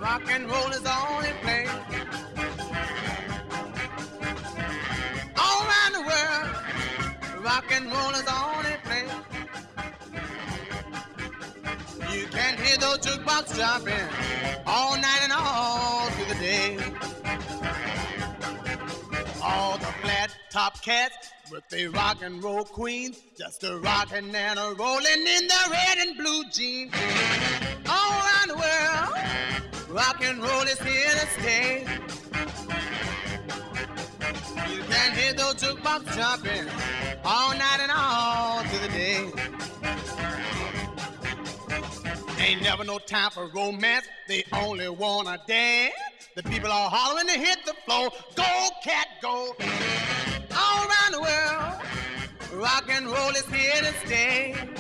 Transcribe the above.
Rock and roll is the only place. All around the world, rock and roll is the only place. You can hear those jukebox jumping all night and all through the day. All the flat top cats with the rock and roll queens, just a rockin' and a rollin' in the red and blue jeans. All around the world, rock and roll is here to stay. You can hear those jukebox jumping all night and all through the day. Ain't never no time for romance, they only wanna dance. The people are hollering to hit the floor, go cat go. All around the world, rock and roll is here to stay.